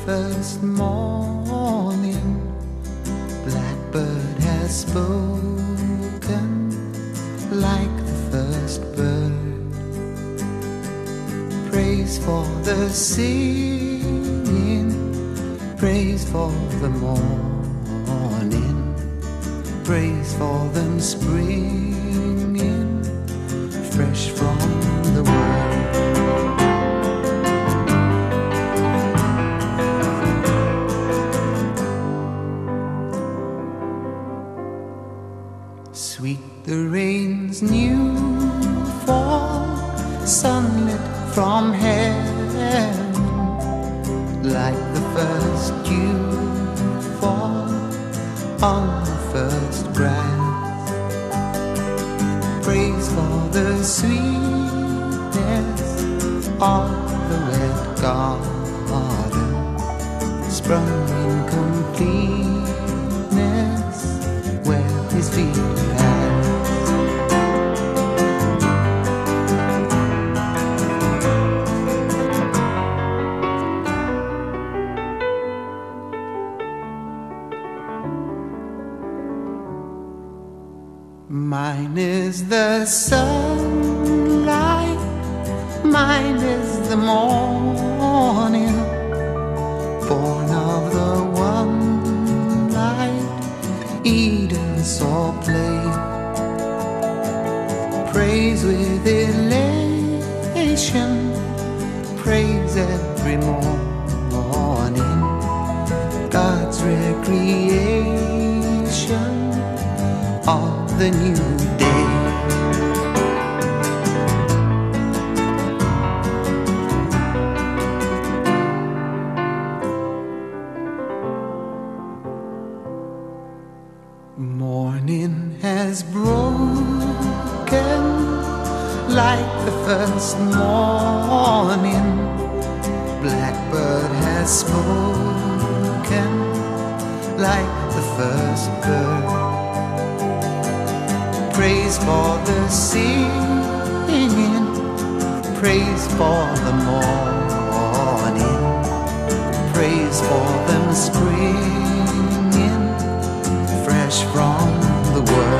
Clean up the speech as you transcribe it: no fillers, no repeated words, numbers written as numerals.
first morning, blackbird has spoken like the first bird. Praise for the singing, praise for the morning, praise for them springing fresh from the world. Sweet the rain's new fall, sunlit from heaven, like the first dew fall on the first grass. Praise for the sweetness of the wet garden, sprung in completeness where his feet pass. Mine is the sunlight, mine is the morning, born of the one light Eden saw play. Praise with elation, praise every morning, God's recreation of the new day. Morning has broken like the first morning, blackbird has spoken like the first bird. Praise for the singing, praise for the morning, praise for them springing fresh from the world.